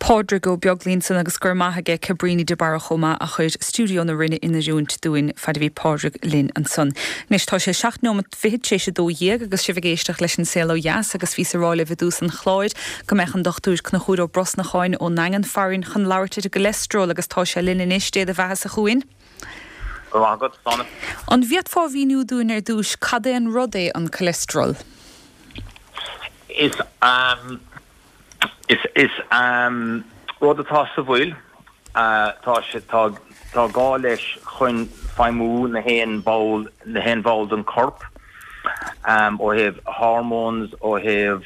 Pádraig go beaglín san agus gur maithage cabríní de bar chomma a chuid stúdio na rinne ina dúint dúin fad bhí Pádraig Lynn an son. Nis tá sé 7 nómad fihid sé sé dóhéag agus si bhgéisteach leis an céal ó jaas agus ví aráile bh dús an chláid go meach an dochtúir cna chuúr ó bros na cháin ó nangan farin chun láirte a cholesterol agus tá sé linn in istéad a bheithes a chuin. An bhiad fá víniú dúin dúis cad é an rud é an cholesterol? Is rud atá sa bhfuil tá gá leis chun feimú na hen báil an corp ó heh hormones ó heh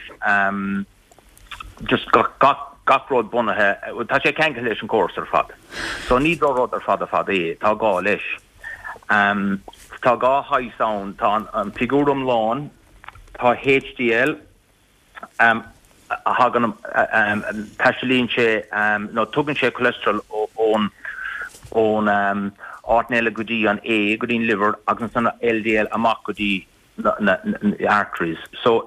just gach rud bunathe tá sé ceann leis an córs ar fad. So ní dó rud ar fad é tá gá leis. Tá gá haidhsán tá an figúrum lán tá HDL hagan tashalín sé no tugann sé cholesterol ón átnéile godí an godín liver agus sanna LDL amach godí na arteries. So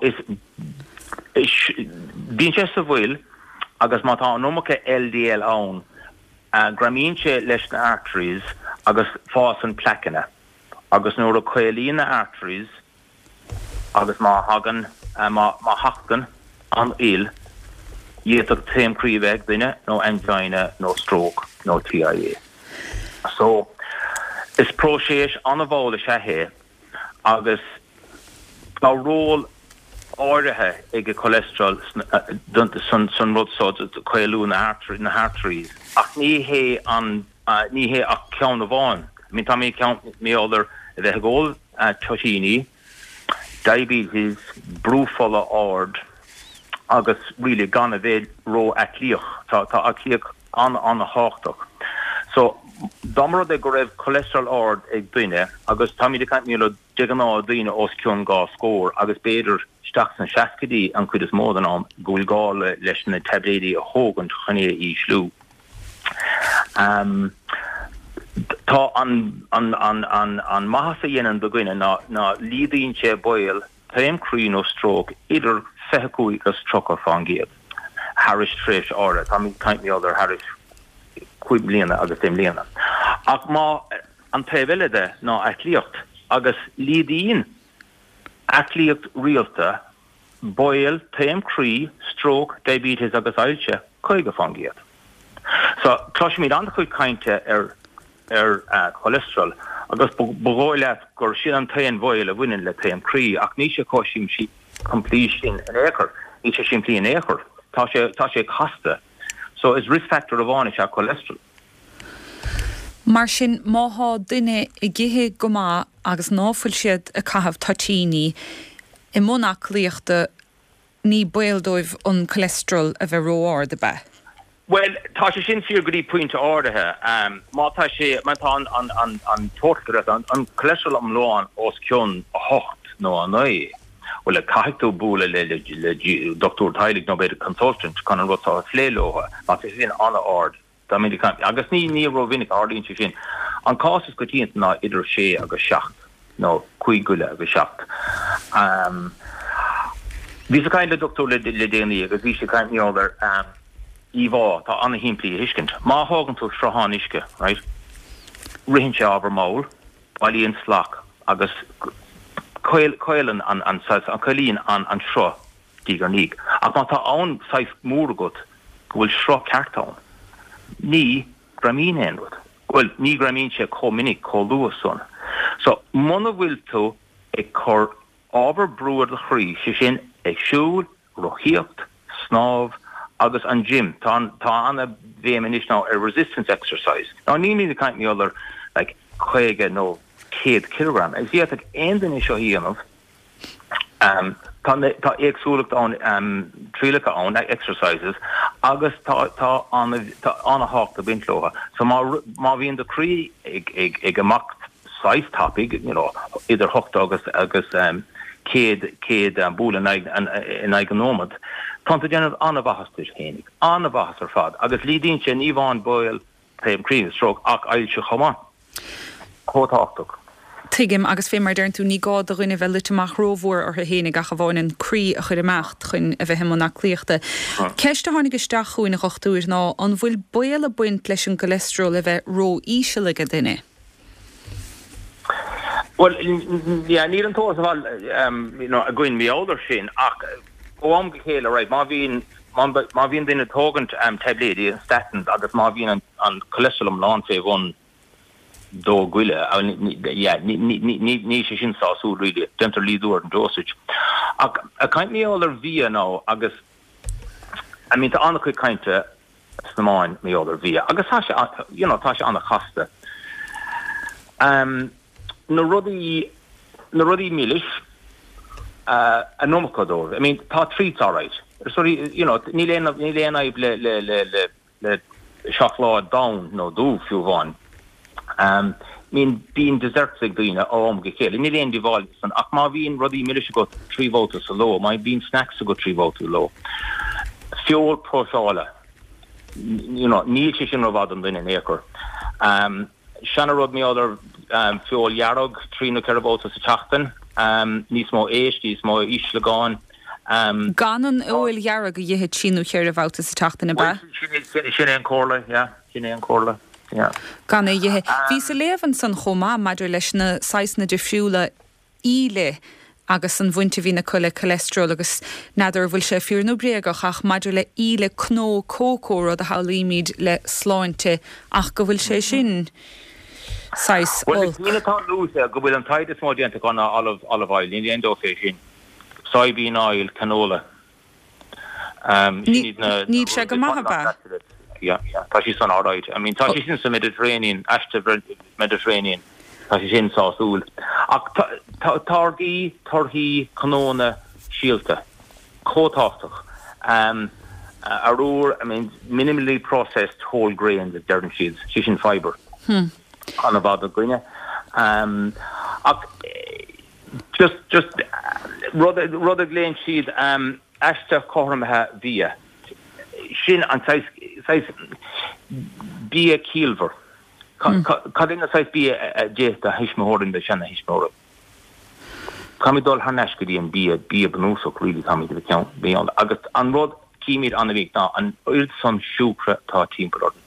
dín sé sa bhfuil agus má tá nómacha LDL ann gramín sé leis na arteries agus fás an placana agus nuair a coilín na arteries agus má hagan má hacan an il dhéach téim críomheh duine nó angina nó stroke nó TIA. So is próséis an a bhála se hé agus tá ról áirithe ag cholesterol san rudsáid coilú na arteries ach ní hé ach ceann a bháin. Mín tá mé ceann mé áidir a bheith ggóil toisíní, diabetes, brúfola ard agus really gan a bheith ró aclíoch tá aclíoch an a háchtach. So dámara de go raibh cholesterol ard ag duine agus tá mí de caiint míle deganá duine os ciún gá scór agus béidir steach san seacadí an chuid is mód an am gúil gáil leis na tabléí a hógant chuné í slú. Tá an maithasa dhéanaan do gine ná lídaíonn sé buil taim crí nó stroke idir fechúig agus trocha fangéad. Harris tréis ára, tá mí caiint mí áidir Harris chuig bliana agus téim bliana. Ach má an taobhile ná aclíocht agus lídaíonn aclíocht rialta buil taim crí, stroke, diabetes agus ailte chuig a fangéad. So clois míad an chuig cainte cholesterol agus bugóile gur sin an taon bhil a bhuiinn le taon crí ach ní sé cóisiim si completion an éair ní sé siimplí an éair tá sé casta. So is risk factor a bháin se cholesterol. Mar sin máthá duine I gcithe go maith agus náfuil siad a caitheamh tatíní I mónaclíochta ní buildóibh an cholesterol a bheith róáir de beth. Well, tá sé sin fior goí puinte áirithe mátá sé mátá an tóchtar an cholesterol am láin os ciún a hocht nó an 9. Well, a caiú búla le Dr. Teilig nó beidir consultant kann an rotá flélóha má sé sin anna ard da mé agus ní ro vinnig ardín sé sin an cá is go tíint ná idir sé agus 7 nó 5 gule agus 7. Vís a caiin le Dr. le déanaí agus ví sé caiint níáidir Íhá tá anna himplí hiiscint. Má hágan tú strahan isce, right? Rihin sé aber maul, bailíon slach agus coilan an coilín an sro dígar níg. Ach má tá ann saith múr got go bhfuil sro ceartán. Ní gramín henrod. Well, ní gramín sé cominic cóluas son. So, muna bhfuil tú ag cur aber brúar de chrí sé sin ag siúl, rochíocht, snáb, agus an gym tá anna bhéim inis ná a resistance exercise. Ná ní de caiint ní other like chuige nó 100 kilogram. Is bhíad ag éan is seo híanamh tá éagsúlacht an trílacha an exercises agus tá anna hácht a bintlóha. So má bhíon de crí ag amacht 6 topic, idir hocht agus céad búla in aigenómad. Tanta déanamh anna bhachastais chénig, anna bhachas ar fad, agus lídíonn sé níomháin buil taim crí stroke ach ail se chomá. Cótáchtach. Tuigim agus fé mar dearn tú ní gád a rinne bheith luteach róhór ar hénig a bháin crí a chud amach chun a bheith himna clíochta. Ceiste tháinig isteach chuoine chochtúir ná an bhfuil buil a buint leis an cholesterol a bheith ró ísile go duine. Well, yeah, ní an tos a going me older sin ach am gehele right ma vin din togent tabledi and statins agus ma vin an cholesterol lá fe von do gwile yeah ni sin sa so really dental leader and dosage a kind me older via now agus I mean to an kainte smain me older via agus ha ta an chaste na ruddy millish a nomicodor. I mean, ta treats all right. Sorry, ni le shocklaw down no do few one. Mean being dessert sig dina gekel. Ni le dival san ach ma vin ruddy millish got 3 votes low. My bean snacks got 3 votes low. Fuel prosala. Ni chishin rovadan din an acre. Shanna rod me other fuel yarog, Trina Carabota Sachtan, Nismo Eish, Nismo Ishlagon. Ganon oil yarog, ye had chinu Carabota Sachtan about? Shin and Corla, yeah, Shin and Corla, yeah. Gana ye, Visa Levinson Homa, Madreleshna, Saisna de Fula, Ile. Agus an bhainte hí na chuile cholesterol agus nadidir bhfuil sé fiúr nó bréagach ach maidir le íle cnó cócór a halimíd le sláinte ach go bhfuil sé sin sais well ní tá lúsa go bhfuil an taid is módianta gan olive oil ní endo fé sin soybean oil canola ní sé go maithe yeah tá sí san áráid I mean tá sí sin sa Mediterranean ashta Mediterranean tá sí sin sáúil ach targaí tarthaí canóna síalta cótáchtach arúr I mean minimally processed whole grains that derden shields sí sin fibre on about the green just rudder glen sheed ashta cormaha via shin an size be a kilver cutting a size be a jet the hishmahorin the shana hishmora comidol hanashkidi and be a benusok really coming to the count beyond august on road kimid on the week now and some shukra ta team product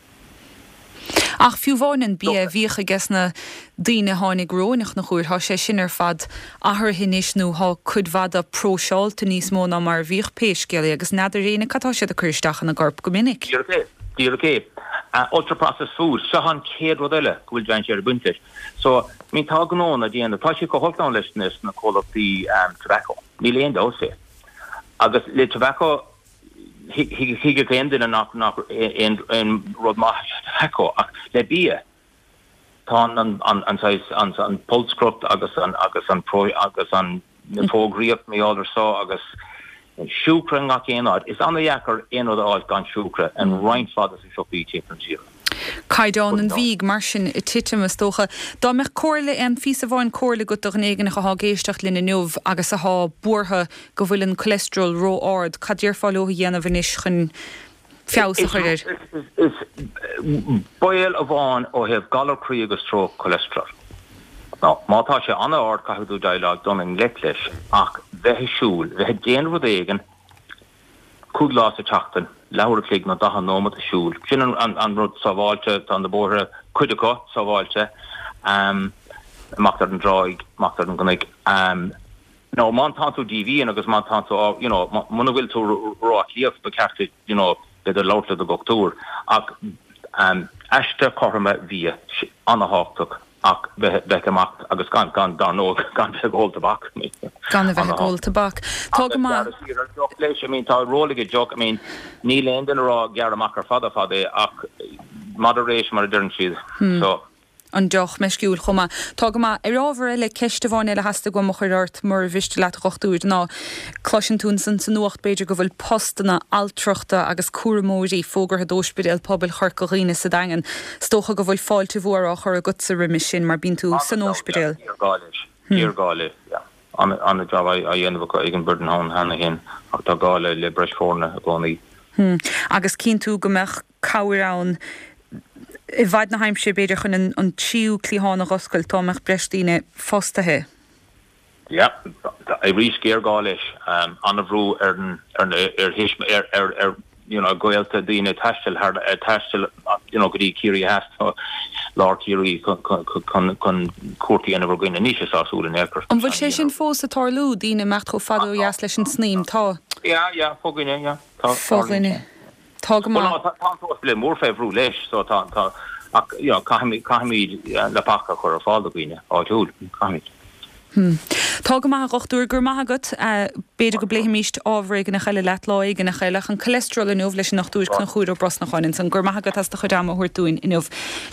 Ach fiúháin bí a bhícha gesna daoine tháinig rónach na chuir há sé sin ar fad ahar hinisnú há chudhada próseálta níos móna mar bhíoch péiscéala agus nadidir réine catá sé a chuirteach na gcorp go minic. Díorché. Ultra processed food, se han céad rud eile bhfuil deint ar buntis. So, mín tá gnóna díana tá sé go hochtán leis na cólachtaí tobacco. Ní léon dó sé. Agus le tobacco hiige endin in rodma heko le bia tan an pulscrupt agus an pro agus an fógrief me all so agus shukra ngak enad is an the yakar enad all gan shukra and rein fathers is up each different year Caidán an bhíg mar sin I titimas tócha. Dá meach cóirla an fís a bháin cóirla go do négan a há géisteach lena nuamh agus a há buortha go bhfuil an cholesterol ró ard cadíar fáilótha dhéanamh inis chun fiása chuir. Is boil a bháin ó hebh galar crí agus tro cholesterol. No, mátá sé anna ard caithú dialog don an leis ach bheith siúil, bheith déanamh éigen cúglás a teachtain leabhar clíg na dacha nómad a siúil. Sin an rud sábháilte an de bórtha cuideá sábháilte machtar an dráig, machtar an gnig. No, man tanto DV agus man tanto, muna bhfuil tú rá líomh be ceachta, beidir láirla do gochtúr ach eiste chorma bhí anna háchtach ach bheith amach agus gan darnó gan bheith ggóil tabach. Gan bheith ggóil tabach. Tá go má leis tá rólaige jog ní leon den rá gear amach ar fada ach moderation mar a dúrn siad. So an deoch meisciúil chuma. Tá go má ábhar eile ceiste bháin eile heasta go mo chuirt mar bhiste le chochtúid ná cloisian tún san nuacht beidir go bhfuil postanna altrachta agus cuaramóirí fógar dóspidéal pobil chorcaghine sa dagan stócha go bhfuil fáilte mhór á chur a go sa riimi sin mar bín tú san óspidéal. Níor gáile, an a job a dhéanamh go ag an burden hán hena hin ach tá gáile le breis fórna a gcónaí. Agus cín tú go meach cabhrán I bhaid na haimse beidir chun an tíú clíhána roscail táach breistíine fostathe. Ja, I rí scéir gá leis an bhrú hisisme goilta dtíine tastal goí cíí heast lá cíí chun cuataí an bhar gine níos áúil in éair. An bhfuil sé sin fós a tarlú díine mecht go fadú jaas leis an sníim tá? Ja, fógine, Fógine. Tá go má. Tá le mór féhrú leis so caiimiid le pacha chur a fáda gine áúil caiimiid. Tá go maith rochtúir gur maithagat beidir go bléthe míist ábhraigh na chaile leatláig na cheileach an cholesterol in leis nach dúis na chuúr bros nach chanin san gur maithagat as de chudáma thuirtúin inmh